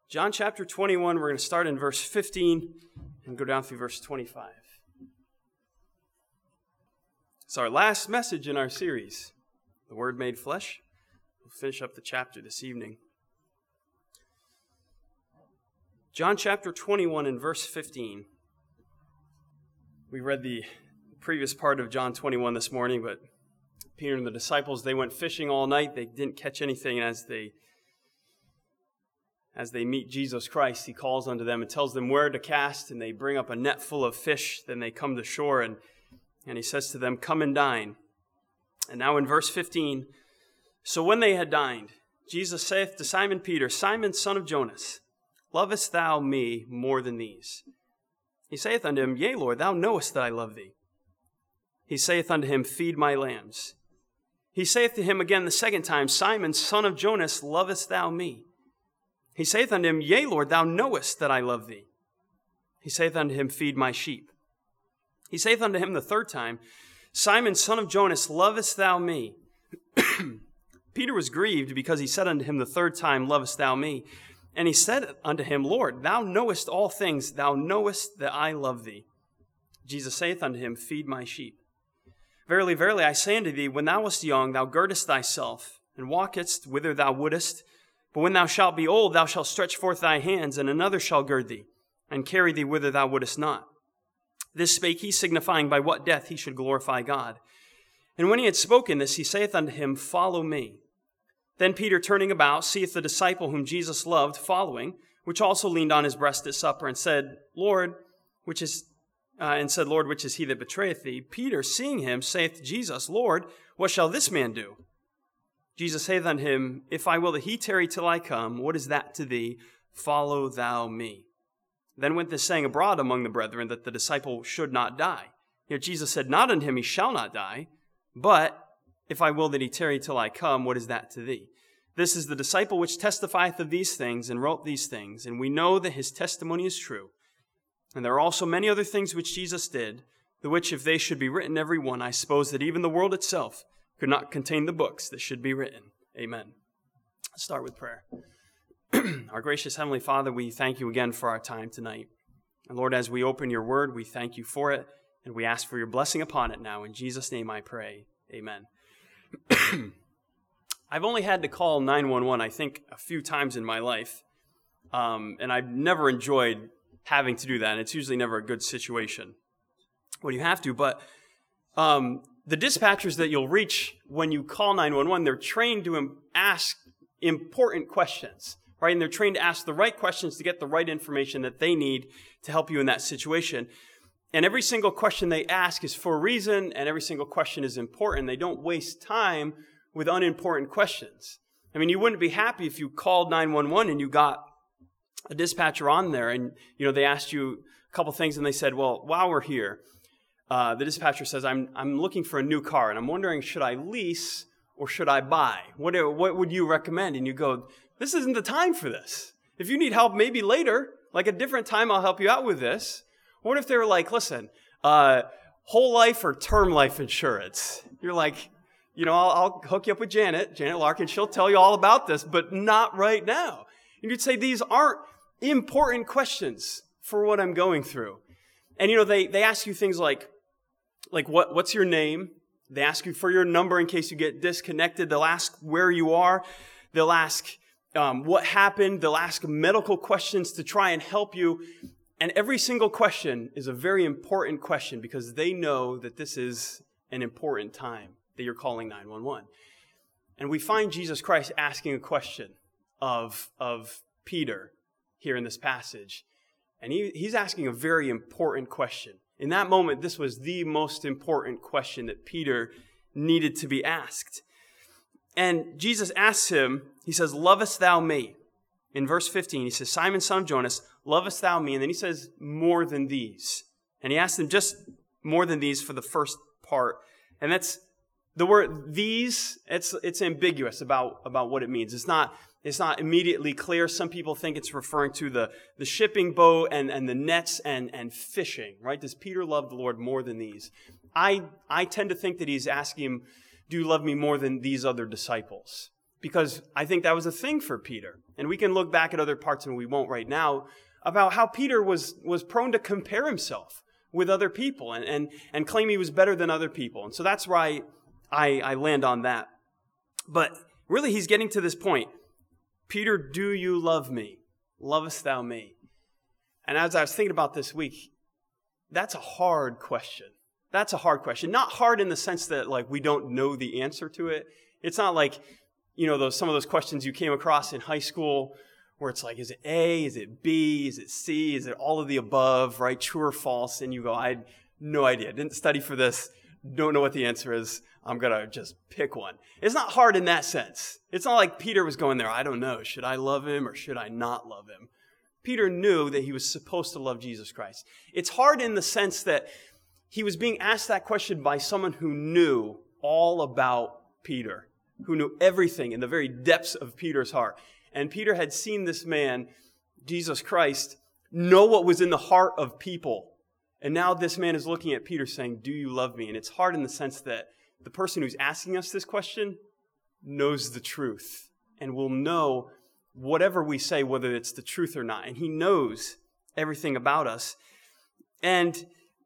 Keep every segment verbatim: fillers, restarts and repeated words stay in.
John chapter twenty-one, we're going to start in verse fifteen and go down through verse twenty-five. It's our last message in our series, The Word Made Flesh. We'll finish up the chapter this evening. John chapter twenty-one and verse fifteen. We read the previous part of John twenty-one this morning, but Peter and the disciples, they went fishing all night. They didn't catch anything, and as they As they meet Jesus Christ, he calls unto them and tells them where to cast, and they bring up a net full of fish. Then they come to shore, and, and he says to them, "Come and dine." And now in verse fifteen, "So when they had dined, Jesus saith to Simon Peter, Simon, son of Jonas, lovest thou me more than these? He saith unto him, Yea, Lord, thou knowest that I love thee. He saith unto him, Feed my lambs. He saith to him again the second time, Simon, son of Jonas, lovest thou me? He saith unto him, Yea, Lord, thou knowest that I love thee. He saith unto him, Feed my sheep. He saith unto him the third time, Simon, son of Jonas, lovest thou me? Peter was grieved because he said unto him the third time, Lovest thou me? And he said unto him, Lord, thou knowest all things, thou knowest that I love thee. Jesus saith unto him, Feed my sheep. Verily, verily, I say unto thee, when thou wast young, thou girdest thyself, and walkest whither thou wouldest. But when thou shalt be old, thou shalt stretch forth thy hands, and another shall gird thee, and carry thee whither thou wouldest not. This spake he, signifying by what death he should glorify God. And when he had spoken this, he saith unto him, Follow me. Then Peter, turning about, seeth the disciple whom Jesus loved following, which also leaned on his breast at supper, and said, Lord, which is, uh, and said, Lord, which is he that betrayeth thee? Peter, seeing him, saith to Jesus, Lord, what shall this man do? Jesus saith unto him, If I will that he tarry till I come, what is that to thee? Follow thou me. Then went this saying abroad among the brethren, that the disciple should not die. Yet Jesus said not unto him, He shall not die, but if I will that he tarry till I come, what is that to thee? This is the disciple which testifieth of these things, and wrote these things, and we know that his testimony is true. And there are also many other things which Jesus did, the which if they should be written every one, I suppose that even the world itself could not contain the books that should be written. Amen. Let's start with prayer. Our gracious Heavenly Father, we thank you again for our time tonight. And Lord, as we open your word, we thank you for it, and we ask for your blessing upon it now. In Jesus' name I pray. Amen. I've only had to call nine one one, I think, a few times in my life, um, and I've never enjoyed having to do that, and it's usually never a good situation when you have to, but um, the dispatchers that you'll reach when you call nine one one, they're trained to ask important questions, right? And they're trained to ask the right questions to get the right information that they need to help you in that situation. And every single question they ask is for a reason, and every single question is important. They don't waste time with unimportant questions. I mean, you wouldn't be happy if you called nine one one and you got a dispatcher on there and, you know, they asked you a couple things and they said, well, while we're here, Uh, the dispatcher says, I'm I'm looking for a new car, and I'm wondering, should I lease or should I buy? What, what would you recommend? And you go, this isn't the time for this. If you need help, maybe later, like a different time, I'll help you out with this. What if they were like, listen, uh, whole life or term life insurance? You're like, you know, I'll, I'll hook you up with Janet, Janet Larkin. She'll tell you all about this, but not right now. And you'd say, these aren't important questions for what I'm going through. And, you know, they, they ask you things like, Like, what, what's your name? They ask you for your number in case you get disconnected. They'll ask where you are. They'll ask um, what happened. They'll ask medical questions to try and help you. And every single question is a very important question because they know that this is an important time that you're calling nine one one. And we find Jesus Christ asking a question of, of Peter here in this passage. And he, he's asking a very important question. In that moment, this was the most important question that Peter needed to be asked. And Jesus asks him, he says, Lovest thou me? In verse fifteen, he says, Simon, son of Jonas, lovest thou me? And then he says, more than these. And he asks him just more than these for the first part. And that's the word these, it's it's ambiguous about, about what it means. It's not It's not immediately clear. Some people think it's referring to the, the shipping boat and, and the nets and, and fishing, right? Does Peter love the Lord more than these? I, I tend to think that he's asking him, do you love me more than these other disciples? because I think that was a thing for Peter. And we can look back at other parts, and we won't right now, about how Peter was, was prone to compare himself with other people and, and, and claim he was better than other people. And so that's why I, I land on that. But really, he's getting to this point. Peter, do you love me? Lovest thou me? And as I was thinking about this week, that's a hard question. That's a hard question. Not hard in the sense that like we don't know the answer to it. It's not like, you know, those some of those questions you came across in high school where it's like, is it A, is it B, is it C, is it all of the above, right? True or false? And you go, I had no idea. Didn't study for this. Don't know what the answer is. I'm going to just pick one. It's not hard in that sense. It's not like Peter was going there, I don't know. Should I love him or should I not love him? Peter knew that he was supposed to love Jesus Christ. It's hard in the sense that he was being asked that question by someone who knew all about Peter, who knew everything in the very depths of Peter's heart. And Peter had seen this man, Jesus Christ, know what was in the heart of people. And now this man is looking at Peter saying, do you love me? And it's hard in the sense that the person who's asking us this question knows the truth and will know whatever we say, whether it's the truth or not. And he knows everything about us. And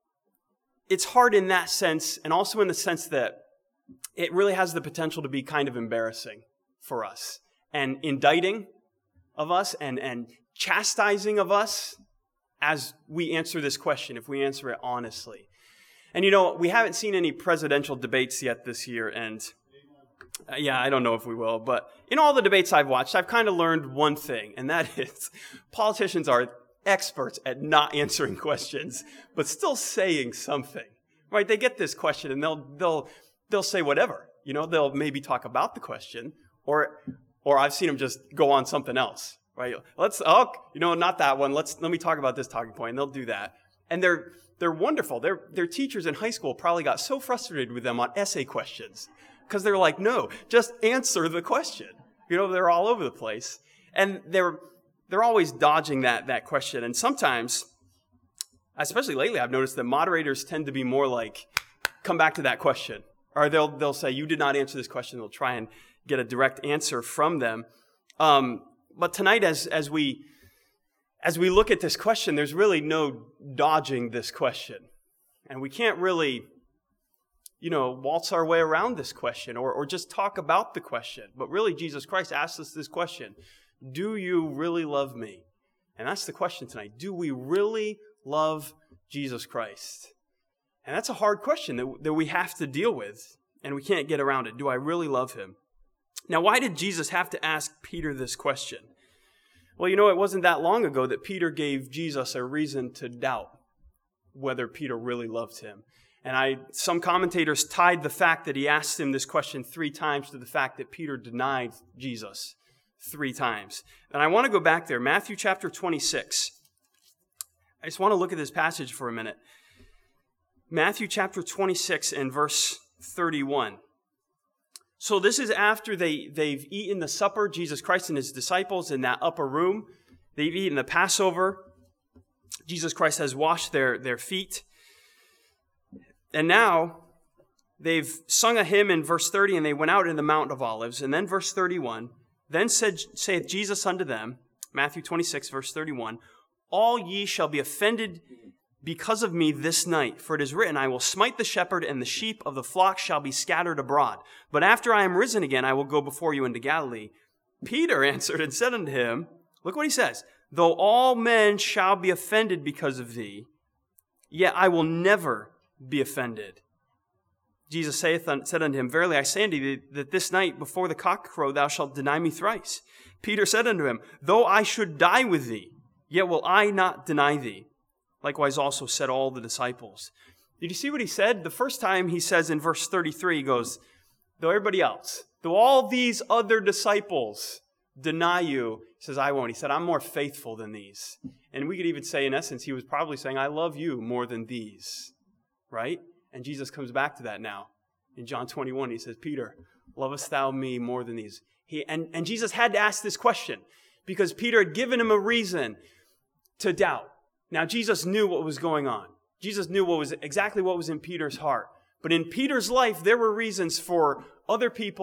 it's hard in that sense, and also in the sense that it really has the potential to be kind of embarrassing for us and indicting of us and, and chastising of us as we answer this question, if we answer it honestly. And you know, we haven't seen any presidential debates yet this year, and uh, yeah, I don't know if we will, but in all the debates I've watched, I've kind of learned one thing, and that is politicians are experts at not answering questions, but still saying something, right? They get this question, and they'll they'll they'll say whatever, you know. They'll maybe talk about the question, or or I've seen them just go on something else, right? Let's oh, you know, not that one. Let's let me talk about this talking point, and they'll do that, and they're they're wonderful. Their their teachers in high school probably got so frustrated with them on essay questions because they're like, no, just answer the question. You know, they're all over the place, and they're they're always dodging that that question. And sometimes, especially lately, I've noticed that moderators tend to be more like, come back to that question. Or they'll they'll say, you did not answer this question. They'll try and get a direct answer from them. Um, but tonight, as as we as we look at this question, there's really no dodging this question. And we can't really, you know, waltz our way around this question or, or just talk about the question. But really, Jesus Christ asks us this question. Do you really love me? And that's the question tonight. Do we really love Jesus Christ? And that's a hard question that, that we have to deal with, and we can't get around it. Do I really love him? Now, why did Jesus have to ask Peter this question? Well, you know, it wasn't that long ago that Peter gave Jesus a reason to doubt whether Peter really loved him. And I, some commentators tied the fact that he asked him this question three times to the fact that Peter denied Jesus three times. And I want to go back there. Matthew chapter twenty-six. I just want to look at this passage for a minute. Matthew chapter twenty-six and verse thirty-one. So this is after they, they've eaten the supper, Jesus Christ and his disciples in that upper room. They've eaten the Passover. Jesus Christ has washed their, their feet. And now they've sung a hymn in verse thirty, and they went out in the Mount of Olives. And then verse thirty-one, then said, saith Jesus unto them, Matthew twenty-six, verse thirty-one, all ye shall be offended because of me this night, for it is written, I will smite the shepherd, and the sheep of the flock shall be scattered abroad. But after I am risen again, I will go before you into Galilee. Peter answered and said unto him, look what he says, though all men shall be offended because of thee, yet I will never be offended. Jesus saith, said unto him, verily I say unto thee, that this night before the cock crow thou shalt deny me thrice. Peter said unto him, though I should die with thee, yet will I not deny thee. Likewise also said all the disciples. Did you see what he said? The first time he says in verse thirty-three, he goes, though everybody else, though all these other disciples deny you, he says, I won't. He said, I'm more faithful than these. And we could even say, in essence, he was probably saying, I love you more than these, right? And Jesus comes back to that now. In John twenty-one, he says, Peter, lovest thou me more than these? He, and, and Jesus had to ask this question because Peter had given him a reason to doubt. Now, Jesus knew what was going on. Jesus knew what was exactly what was in Peter's heart. But in Peter's life, there were reasons for other people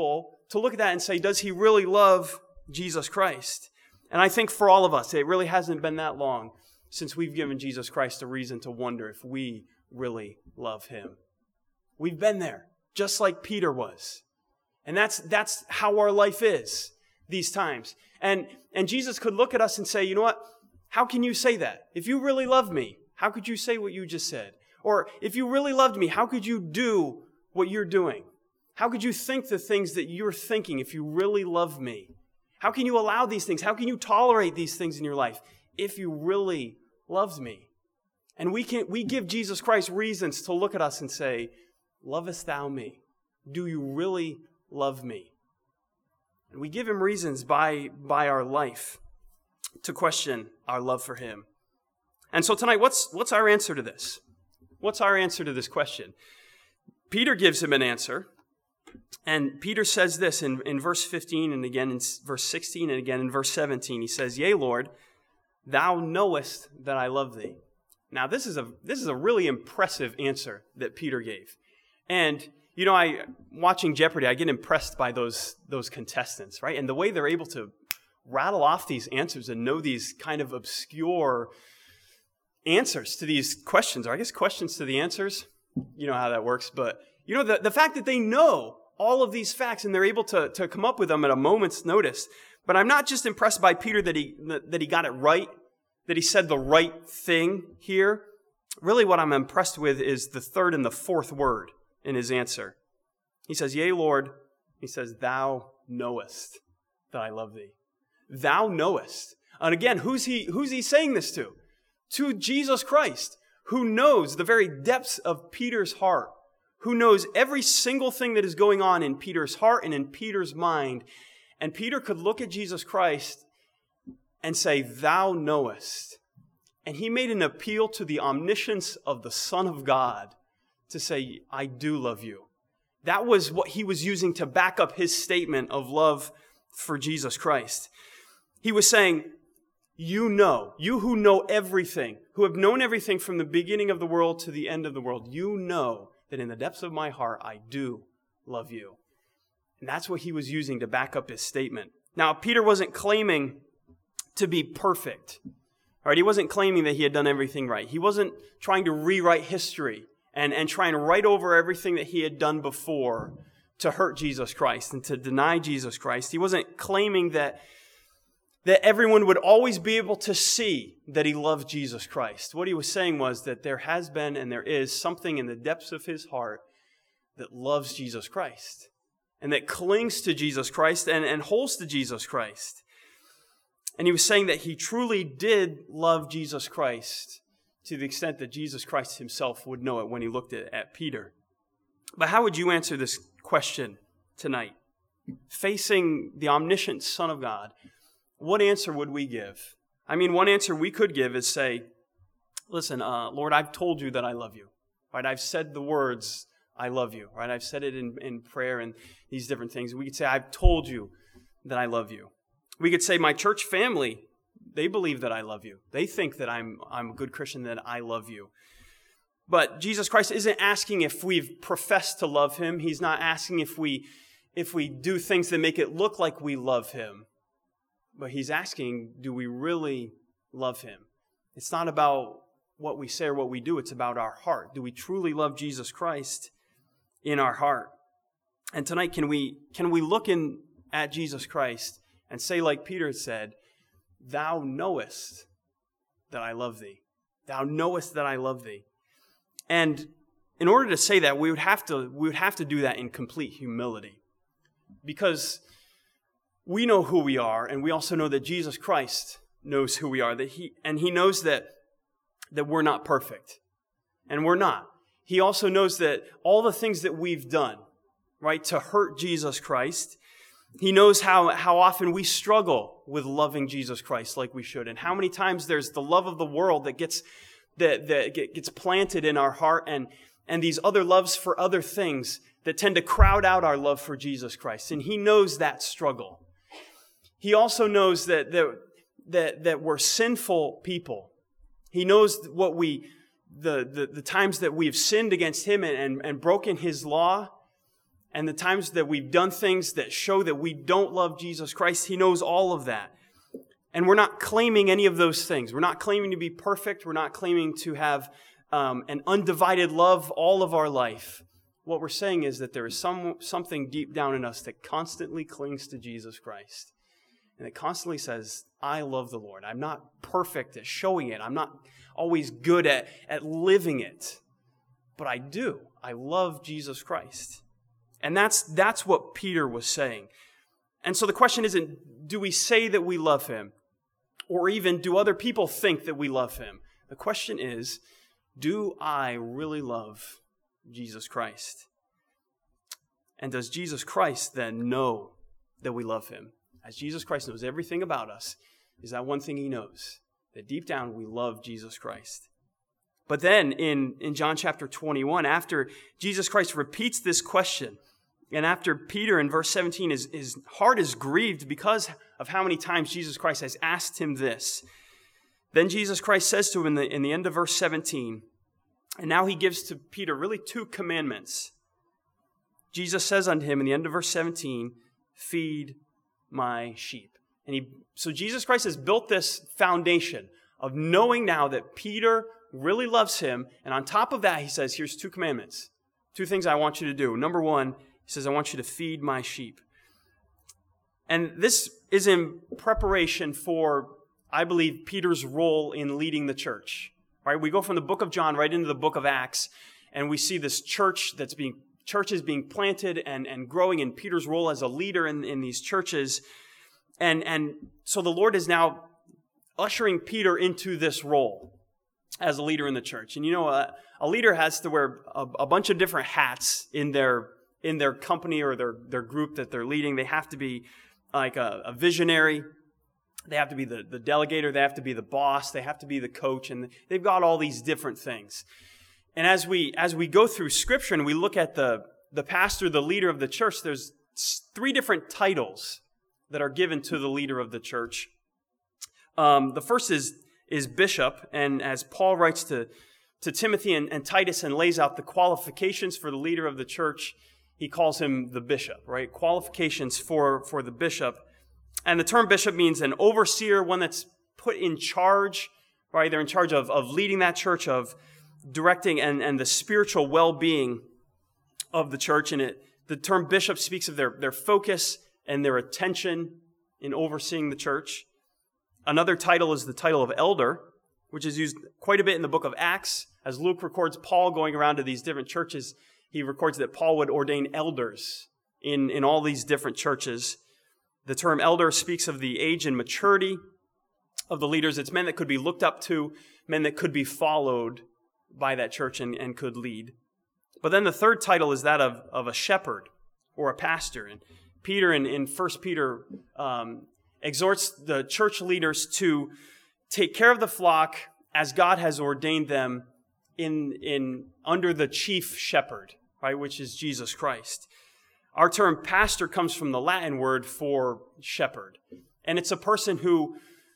to look at that and say, does he really love Jesus Christ? And I think for all of us, it really hasn't been that long since we've given Jesus Christ a reason to wonder if we really love him. We've been there, just like Peter was. And that's that's how our life is these times. And, and Jesus could look at us and say, you know what? How can you say that? If you really love me, how could you say what you just said? Or if you really loved me, how could you do what you're doing? How could you think the things that you're thinking if you really love me? How can you allow these things? How can you tolerate these things in your life if you really loved me? And we can we give Jesus Christ reasons to look at us and say, lovest thou me? Do you really love me? And we give him reasons by, by our life to question our love for him. And so tonight, what's, what's our answer to this? What's our answer to this question? Peter gives him an answer. And Peter says this in, in verse fifteen and again in verse sixteen and again in verse seventeen. He says, Yea, Lord, thou knowest that I love thee. Now, this is a this is a really impressive answer that Peter gave. And, you know, I watching Jeopardy, I get impressed by those, those contestants, right? And the way they're able to rattle off these answers and know these kind of obscure answers to these questions, or I guess questions to the answers. You know how that works. But, you know, the, the fact that they know all of these facts and they're able to, to come up with them at a moment's notice. But I'm not just impressed by Peter that he that he got it right, that he said the right thing here. Really what I'm impressed with is the third and the fourth word in his answer. He says, Yea, Lord, he says, thou knowest that I love thee. Thou knowest. And again, who's he, who's he saying this to? To Jesus Christ, who knows the very depths of Peter's heart, who knows every single thing that is going on in Peter's heart and in Peter's mind. And Peter could look at Jesus Christ and say, thou knowest. And he made an appeal to the omniscience of the Son of God to say, I do love you. That was what he was using to back up his statement of love for Jesus Christ. He was saying, you know, you who know everything, who have known everything from the beginning of the world to the end of the world, you know that in the depths of my heart, I do love you. And that's what he was using to back up his statement. Now, Peter wasn't claiming to be perfect. All right, he wasn't claiming that he had done everything right. He wasn't trying to rewrite history and, and trying to write over everything that he had done before to hurt Jesus Christ and to deny Jesus Christ. He wasn't claiming that, that everyone would always be able to see that he loved Jesus Christ. What he was saying was that there has been and there is something in the depths of his heart that loves Jesus Christ and that clings to Jesus Christ and, and holds to Jesus Christ. And he was saying that he truly did love Jesus Christ to the extent that Jesus Christ himself would know it when he looked at, at Peter. But how would you answer this question tonight? Facing the omniscient Son of God, what answer would we give? I mean, one answer we could give is say, listen, uh, Lord, I've told you that I love you. Right? I've said the words, I love you. Right? I've said it in, in prayer and these different things. We could say, I've told you that I love you. We could say, my church family, they believe that I love you. They think that I'm, I'm a good Christian, that I love you. But Jesus Christ isn't asking if we've professed to love him. He's not asking if we, if we do things that make it look like we love him. But he's asking, do we really love him? It's not about what we say or what we do. It's about our heart. Do we truly love Jesus Christ in our heart? And tonight, can we, can we look in at Jesus Christ and say, like Peter said, thou knowest that I love thee. Thou knowest that I love thee. And in order to say that, we would have to, we would have to do that in complete humility. Because we know who we are, and we also know that Jesus Christ knows who we are, that he and he knows that, that we're not perfect. And we're not. He also knows that all the things that we've done, right, to hurt Jesus Christ, he knows how, how often we struggle with loving Jesus Christ like we should, and how many times there's the love of the world that gets that, that gets planted in our heart, and, and these other loves for other things that tend to crowd out our love for Jesus Christ. And he knows that struggle. He also knows that, that, that, that we're sinful people. He knows what we, the, the, the times that we've sinned against him and, and, and broken his law. and the times that we've done things that show that we don't love Jesus Christ. He knows all of that. And we're not claiming any of those things. We're not claiming to be perfect. We're not claiming to have um, an undivided love all of our life. What we're saying is that there is some something deep down in us that constantly clings to Jesus Christ. And it constantly says, I love the Lord. I'm not perfect at showing it. I'm not always good at, at living it. But I do. I love Jesus Christ. And that's, that's what Peter was saying. And so the question isn't, do we say that we love him? Or even, do other people think that we love him? The question is, do I really love Jesus Christ? And does Jesus Christ then know that we love him? As Jesus Christ knows everything about us, is that one thing he knows, that deep down we love Jesus Christ. But then in, in John chapter twenty-one, after Jesus Christ repeats this question, and after Peter in verse seventeen, his, his heart is grieved because of how many times Jesus Christ has asked him this, then Jesus Christ says to him in the, in the end of verse seventeen, and now he gives to Peter really two commandments. Jesus says unto him in the end of verse seventeen, feed my sheep. And he, so Jesus Christ has built this foundation of knowing now that Peter really loves him. And on top of that, he says, here's two commandments. Two things I want you to do. Number one, he says, I want you to feed my sheep. And this is in preparation for, I believe, Peter's role in leading the church. Right? We go from the book of John right into the book of Acts, and we see this church that's being, churches being planted and, and growing, in Peter's role as a leader in, in these churches. And, and so the Lord is now ushering Peter into this role as a leader in the church. And you know, a, a leader has to wear a, a bunch of different hats in their in their company or their, their group that they're leading. They have to be like a, a visionary. They have to be the, the delegator. They have to be the boss. They have to be the coach. And they've got all these different things. And as we as we go through Scripture and we look at the, the pastor, the leader of the church, there's three different titles that are given to the leader of the church. Um, the first is is bishop, and as Paul writes to, to Timothy and, and Titus and lays out the qualifications for the leader of the church, he calls him the bishop, right? Qualifications for, for the bishop. And the term bishop means an overseer, one that's put in charge, right? They're in charge of, of leading that church, of directing and, and the spiritual well-being of the church. And it, the term bishop speaks of their, their focus and their attention in overseeing the church. Another title is the title of elder, which is used quite a bit in the book of Acts. As Luke records Paul going around to these different churches, he records that Paul would ordain elders in, in all these different churches. The term elder speaks of the age and maturity of the leaders. It's men that could be looked up to, men that could be followed by that church and, and could lead. But then the third title is that of, of a shepherd or a pastor. And Peter in, in First Peter um, exhorts the church leaders to take care of the flock as God has ordained them in, in under the chief shepherd, right, which is Jesus Christ. Our term pastor comes from the Latin word for shepherd. And it's a person who,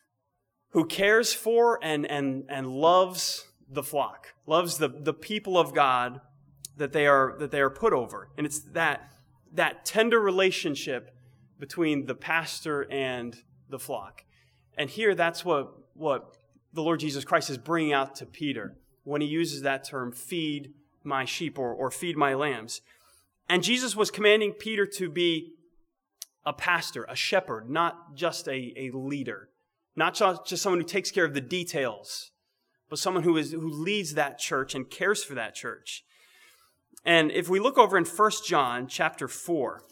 who cares for and, and, and loves the flock, loves the, the people of God that they are that they are put over. And it's that that tender relationship between the pastor and the flock. And here that's what, what the Lord Jesus Christ is bringing out to Peter when he uses that term, feed my sheep or, or feed my lambs. And Jesus was commanding Peter to be a pastor, a shepherd, not just a, a leader, not just, just someone who takes care of the details, but someone who is who leads that church and cares for that church. And if we look over in First John chapter four,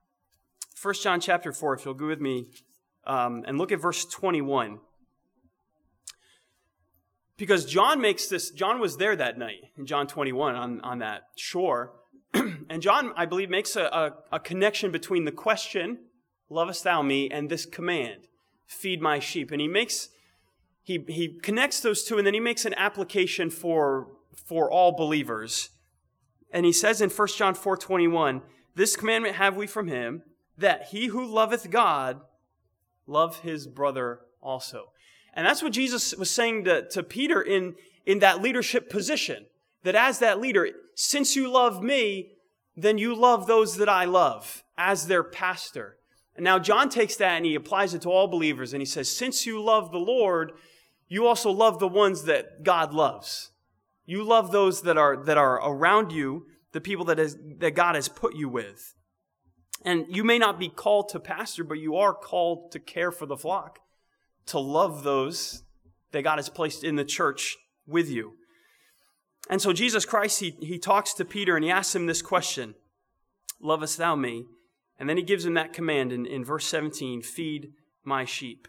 First John chapter four, if you'll go with me, um, and look at verse twenty-one. Because John makes this, John was there that night in John twenty-one on, on that shore. And John, I believe, makes a, a, a connection between the question, lovest thou me, and this command, feed my sheep. And he makes, he, he connects those two, and then he makes an application for, for all believers. And he says in First John four twenty-one, this commandment have we from him, that he who loveth God, love his brother also. And that's what Jesus was saying to, to Peter in, in that leadership position. That as that leader, since you love me, then you love those that I love as their pastor. And now John takes that and he applies it to all believers. And he says, since you love the Lord, you also love the ones that God loves. You love those that are that are around you, the people that, is, that God has put you with. And you may not be called to pastor, but you are called to care for the flock, to love those that God has placed in the church with you. And so Jesus Christ, he, he talks to Peter and he asks him this question, lovest thou me? And then he gives him that command in, in verse seventeen, feed my sheep.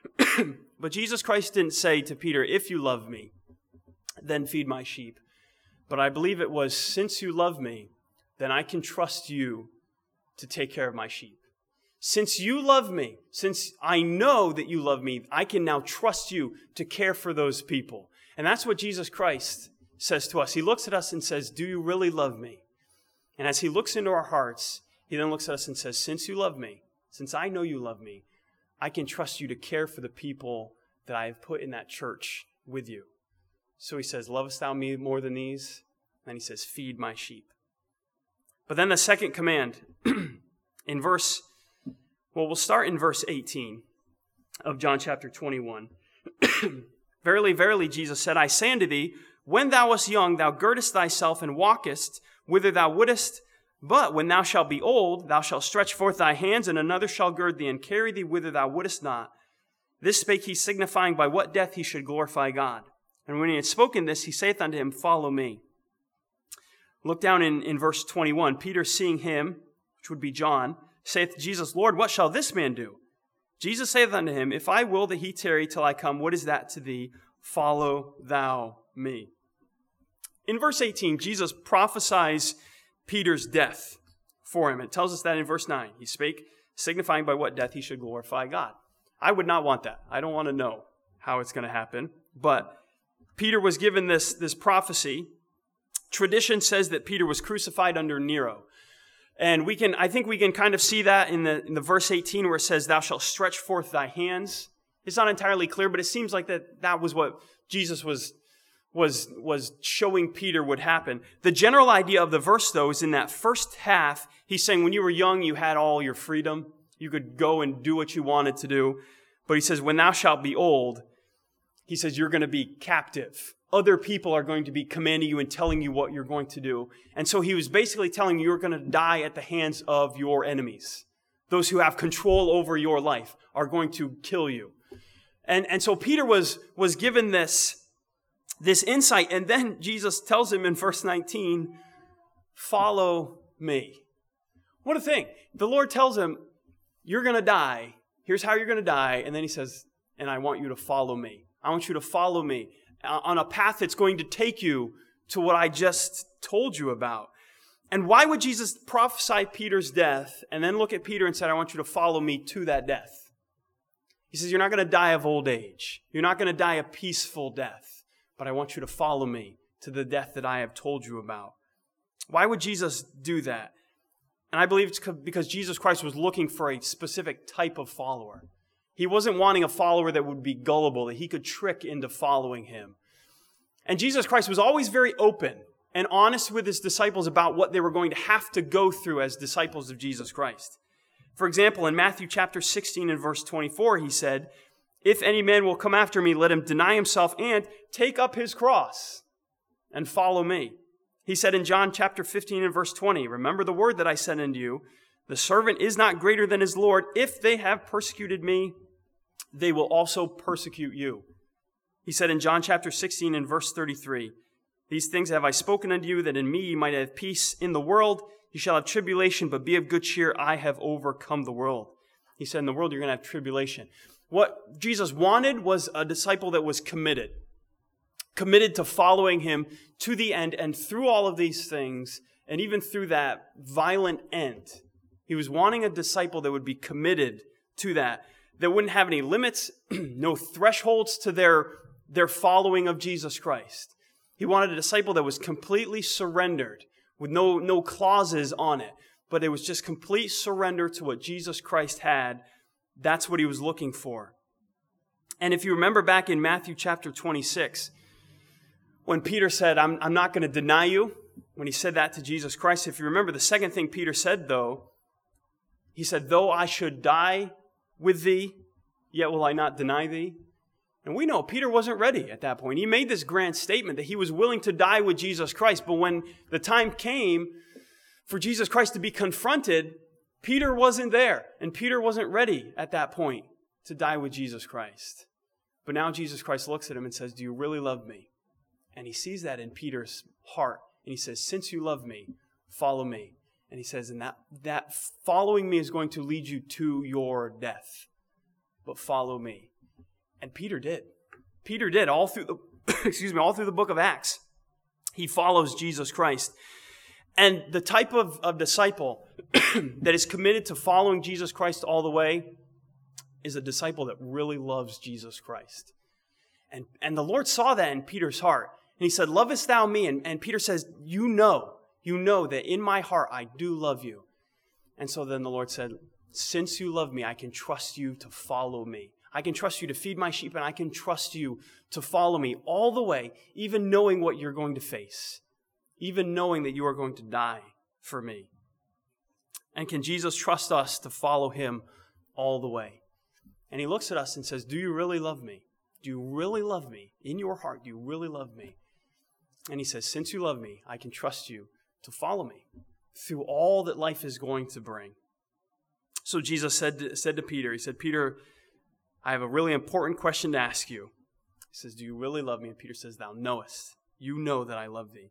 But Jesus Christ didn't say to Peter, if you love me, then feed my sheep. But I believe it was, since you love me, then I can trust you to take care of my sheep. Since you love me, since I know that you love me, I can now trust you to care for those people. And that's what Jesus Christ says to us. He looks at us and says, do you really love me? And as he looks into our hearts, he then looks at us and says, since you love me, since I know you love me, I can trust you to care for the people that I have put in that church with you. So he says, lovest thou me more than these? And he says, feed my sheep. But then the second command in verse, well, we'll start in verse eighteen of John chapter twenty-one. Verily, verily, Jesus said, I say unto thee, when thou wast young, thou girdest thyself and walkest whither thou wouldest. But when thou shalt be old, thou shalt stretch forth thy hands, and another shall gird thee and carry thee whither thou wouldest not. This spake he, signifying by what death he should glorify God. And when he had spoken this, he saith unto him, follow me. Look down in, in verse twenty-one. Peter, seeing him, which would be John, saith to Jesus, Lord, what shall this man do? Jesus saith unto him, if I will that he tarry till I come, what is that to thee? Follow thou me. In verse eighteen, Jesus prophesies Peter's death for him. It tells us that in verse nine. He spake, signifying by what death he should glorify God. I would not want that. I don't want to know how it's going to happen. But Peter was given this, this prophecy. Tradition says that Peter was crucified under Nero. And we can, I think we can kind of see that in the, in the verse eighteen where it says, thou shalt stretch forth thy hands. It's not entirely clear, but it seems like that, that was what Jesus was, was, was showing Peter would happen. The general idea of the verse, though, is in that first half, he's saying when you were young, you had all your freedom. You could go and do what you wanted to do. But he says, when thou shalt be old, he says, you're going to be captive. Other people are going to be commanding you and telling you what you're going to do. And so he was basically telling you you're going to die at the hands of your enemies. Those who have control over your life are going to kill you. And, and so Peter was, was given this, this insight. And then Jesus tells him in verse nineteen, follow me. What a thing. The Lord tells him, you're going to die. Here's how you're going to die. And then he says, and I want you to follow me. I want you to follow me on a path that's going to take you to what I just told you about. And why would Jesus prophesy Peter's death and then look at Peter and say, I want you to follow me to that death? He says, you're not going to die of old age. You're not going to die a peaceful death, but I want you to follow me to the death that I have told you about. Why would Jesus do that? And I believe it's because Jesus Christ was looking for a specific type of follower. He wasn't wanting a follower that would be gullible, that he could trick into following him. And Jesus Christ was always very open and honest with his disciples about what they were going to have to go through as disciples of Jesus Christ. For example, in Matthew chapter sixteen and verse twenty-four, he said, if any man will come after me, let him deny himself and take up his cross and follow me. He said in John chapter fifteen and verse twenty, remember the word that I said unto you, the servant is not greater than his Lord. If they have persecuted me, they will also persecute you. He said in John chapter sixteen and verse thirty-three, these things have I spoken unto you, that in me ye might have peace. In the world you shall have tribulation, but be of good cheer, I have overcome the world. He said in the world you're going to have tribulation. What Jesus wanted was a disciple that was committed. Committed to following him to the end, and through all of these things, and even through that violent end, he was wanting a disciple that would be committed to that, that wouldn't have any limits, no thresholds to their, their following of Jesus Christ. He wanted a disciple that was completely surrendered, with no, no clauses on it, but it was just complete surrender to what Jesus Christ had. That's what he was looking for. And if you remember back in Matthew chapter twenty-six, when Peter said, I'm, I'm not going to deny you, when he said that to Jesus Christ. If you remember, the second thing Peter said, though, he said, though I should die with thee, yet will I not deny thee. And we know Peter wasn't ready at that point. He made this grand statement that he was willing to die with Jesus Christ. But when the time came for Jesus Christ to be confronted, Peter wasn't there. And Peter wasn't ready at that point to die with Jesus Christ. But now Jesus Christ looks at him and says, do you really love me? And he sees that in Peter's heart. And he says, since you love me, follow me. And he says, and that, that following me is going to lead you to your death. But follow me. And Peter did. Peter did all through the, excuse me, all through the book of Acts. He follows Jesus Christ. And the type of, of disciple that is committed to following Jesus Christ all the way is a disciple that really loves Jesus Christ. And, and the Lord saw that in Peter's heart. And he said, lovest thou me? And, and Peter says, you know, you know that in my heart I do love you. And so then the Lord said, since you love me, I can trust you to follow me. I can trust you to feed my sheep, and I can trust you to follow me all the way, even knowing what you're going to face, even knowing that you are going to die for me. And can Jesus trust us to follow him all the way? And he looks at us and says, do you really love me? Do you really love me? In your heart, do you really love me? And he says, since you love me, I can trust you to follow me through all that life is going to bring. So Jesus said to, said to Peter, he said, Peter, I have a really important question to ask you. He says, do you really love me? And Peter says, thou knowest. You know that I love thee.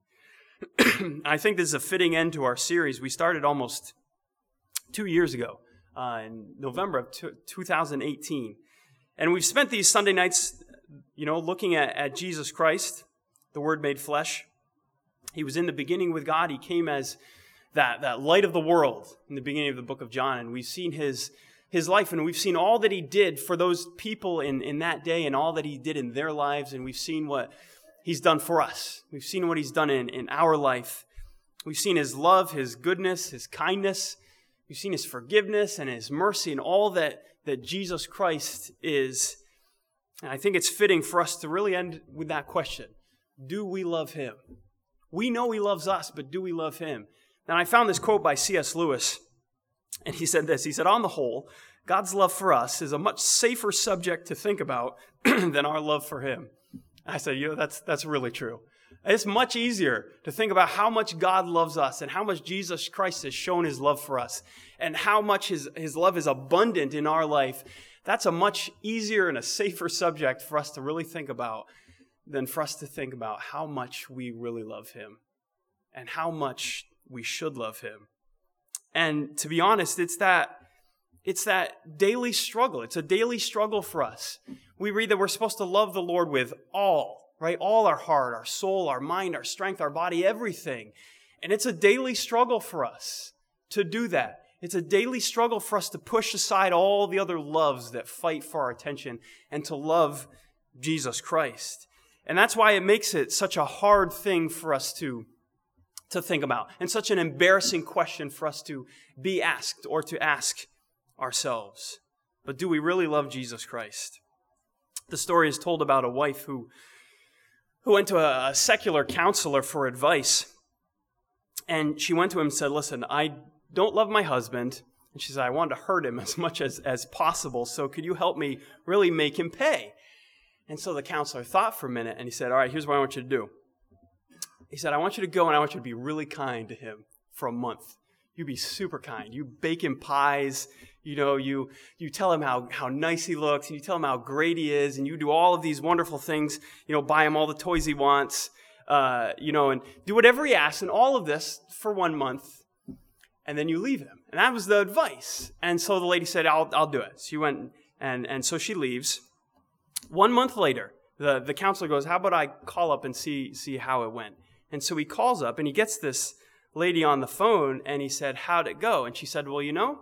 I think this is a fitting end to our series. We started almost two years ago, uh, in November of two thousand eighteen. And we've spent these Sunday nights, you know, looking at, at Jesus Christ, the Word made flesh. He was in the beginning with God. He came as that, that light of the world in the beginning of the book of John. And we've seen his His life, and we've seen all that he did for those people in, in that day and all that he did in their lives, and we've seen what he's done for us. We've seen what he's done in, in our life. We've seen his love, his goodness, his kindness. We've seen his forgiveness and his mercy and all that, that Jesus Christ is. And I think it's fitting for us to really end with that question. Do we love him? We know he loves us, but do we love him? And I found this quote by C S Lewis. And he said this, he said, on the whole, God's love for us is a much safer subject to think about than our love for him. I said, you know, that's that's really true. It's much easier to think about how much God loves us and how much Jesus Christ has shown his love for us and how much his, his love is abundant in our life. That's a much easier and a safer subject for us to really think about than for us to think about how much we really love him and how much we should love him. And to be honest, it's that it's that daily struggle. It's a daily struggle for us. We read that we're supposed to love the Lord with all, right? All our heart, our soul, our mind, our strength, our body, everything. And it's a daily struggle for us to do that. It's a daily struggle for us to push aside all the other loves that fight for our attention and to love Jesus Christ. And that's why it makes it such a hard thing for us to to think about, and such an embarrassing question for us to be asked or to ask ourselves. But do we really love Jesus Christ? The story is told about a wife who, who went to a, a secular counselor for advice. And she went to him and said, listen, I don't love my husband. And she said, I wanted to hurt him as much as, as possible. So could you help me really make him pay? And so the counselor thought for a minute and he said, all right, here's what I want you to do. He said, I want you to go and I want you to be really kind to him for a month. You be super kind. You bake him pies. You know, you you tell him how, how nice he looks. And you tell him how great he is. And you do all of these wonderful things. You know, buy him all the toys he wants. Uh, you know, and do whatever he asks. And all of this for one month. And then you leave him. And that was the advice. And so the lady said, I'll I'll do it. She went and, and so she leaves. One month later, the, the counselor goes, how about I call up and see see how it went? And so he calls up and he gets this lady on the phone and he said, how'd it go? And she said, well, you know,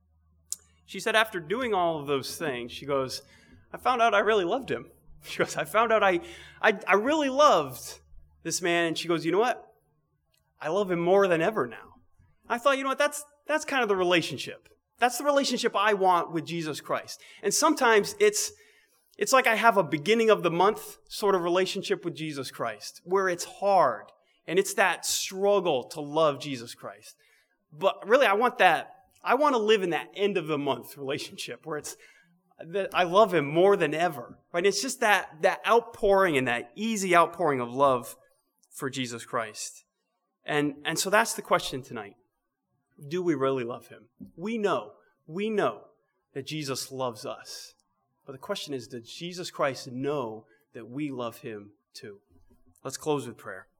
she said, after doing all of those things, she goes, I found out I really loved him. She goes, I found out I, I, I really loved this man. And she goes, you know what? I love him more than ever now. I thought, you know what? That's, that's kind of the relationship. That's the relationship I want with Jesus Christ. And sometimes it's, it's like I have a beginning of the month sort of relationship with Jesus Christ where it's hard. And it's that struggle to love Jesus Christ. But really, I want that, I want to live in that end of the month relationship where it's, that I love him more than ever. Right? It's just that, that outpouring and that easy outpouring of love for Jesus Christ. And, and so that's the question tonight. Do we really love him? We know, we know that Jesus loves us. But the question is, does Jesus Christ know that we love him too? Let's close with prayer.